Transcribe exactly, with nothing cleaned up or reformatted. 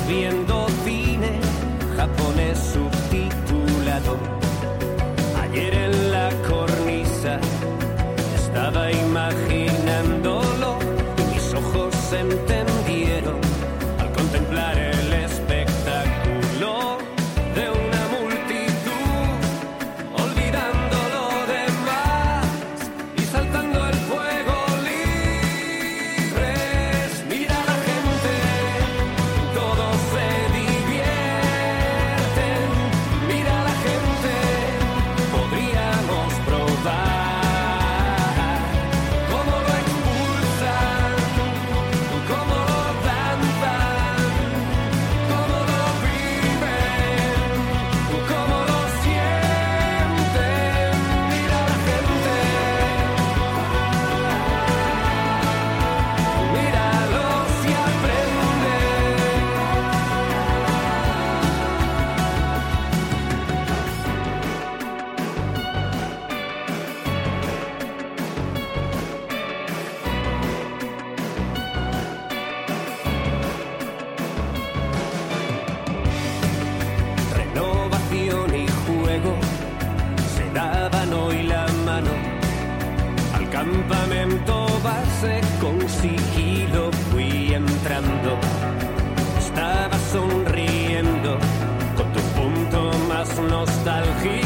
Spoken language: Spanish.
viendo cine japonés subtitulado. Ayer en la cornisa estaba imaginándolo y mis ojos se entendieron al contemplar el espectáculo de una multitud, olvidando lo demás y saltando el fuego libres. Mira a la gente, todos se divierten. Mira a la gente, podríamos probar cómo lo expulsan, cómo lo danzan, cómo lo viven, cómo lo sienten. Mira a la gente, míralos y aprende. Renovación y juego se daban hoy la mano. Al campamento base con sigilo fui entrando. Estaba sonriendo con tu punto más nostálgico.